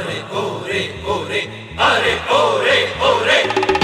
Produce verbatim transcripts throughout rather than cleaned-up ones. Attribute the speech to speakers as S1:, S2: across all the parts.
S1: अरे ओरे ओरे अरे ओरे ओरे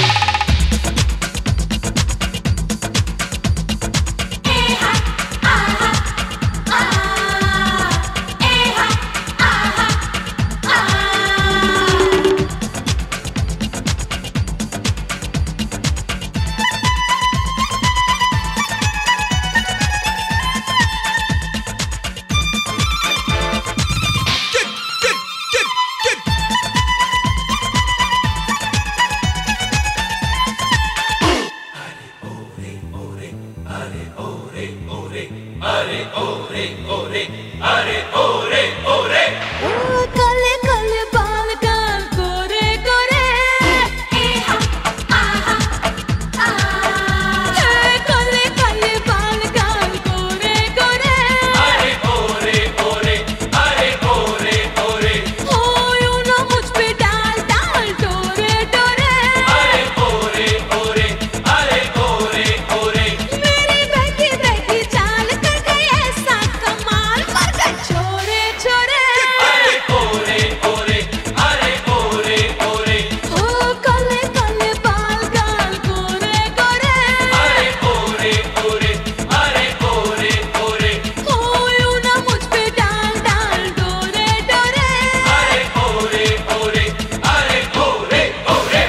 S1: अरे ओरे ओरे अरे ओरे ओरे
S2: काले काले बाल काल गोरे गोरे काले काले बाल काल गोरे गोरे
S1: अरे ओरे ओरे अरे ओरे ओरे
S2: हो यूं ना मुझ पे डाल डाल डोरे डोरे
S1: अरे ओरे ओरे अरे ओरे ओरे
S2: मेरी बहकी बहकी चाल कर गई ऐसा कमाल कर गई छोरे छोरे
S1: अरे ओरे ओरे अरे ओरे ओरे
S2: हो काले काले बाल काल गोरे गोरे
S1: अरे ओरे ओरे अरे ओरे ओरे
S2: हो यूं ना मुझ पे डाल डाल डोरे डोरे
S1: अरे ओरे ओरे अरे ओरे ओरे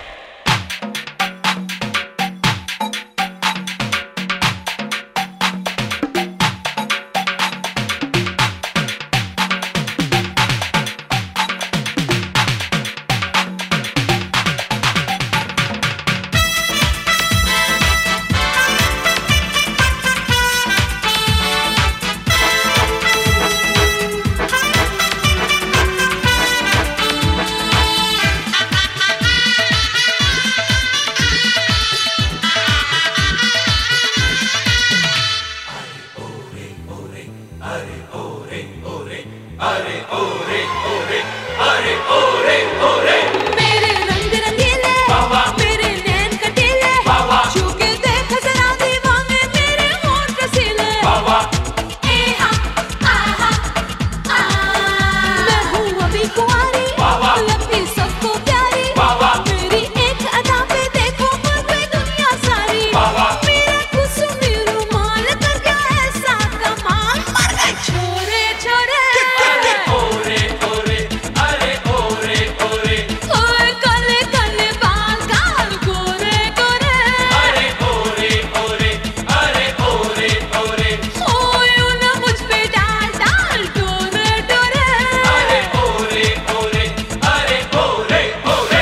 S1: अरे ओरे ओरे अरे ओरे ओरे अरे ओरे ओरे
S2: मेरे रंग रंगीले
S1: बाबा
S2: मेरे नैन कटीले
S1: बाबा
S2: छू के देख जरा दीवाने मेरे होंठ रसीले
S1: बाबा
S2: ए हा आ हा आ मैं हूँ अभी कुंवारी
S1: बाबा
S2: लगती सबको प्यारी
S1: बाबा
S2: मेरी एक अदा पे देखो मुझ पे दुनिया सारी
S1: बाबा
S2: मेरा कुसुमी रुमाल कर गया ऐसा कमाल मर गए छोरे छोरे
S1: अरे ओरे ओरे अरे ओरे ओरे
S2: ओए काले काले बाल काल गोरे गोरे
S1: अरे ओरे ओरे अरे ओरे ओरे
S2: हो यूं ना मुझ पे डाल डाल डोरे डोरे
S1: अरे ओरे ओरे अरे ओरे ओरे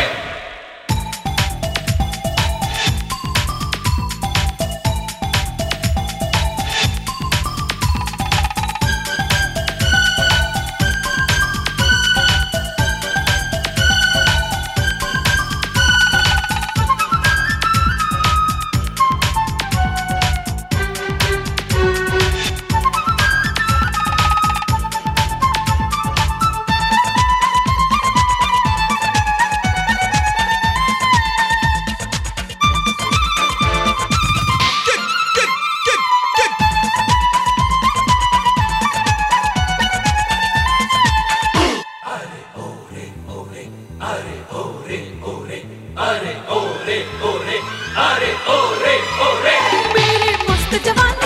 S1: अरे ओरे ओरे अरे ओरे ओरे अरे ओरे ओरे
S2: मेरे मस्त जवान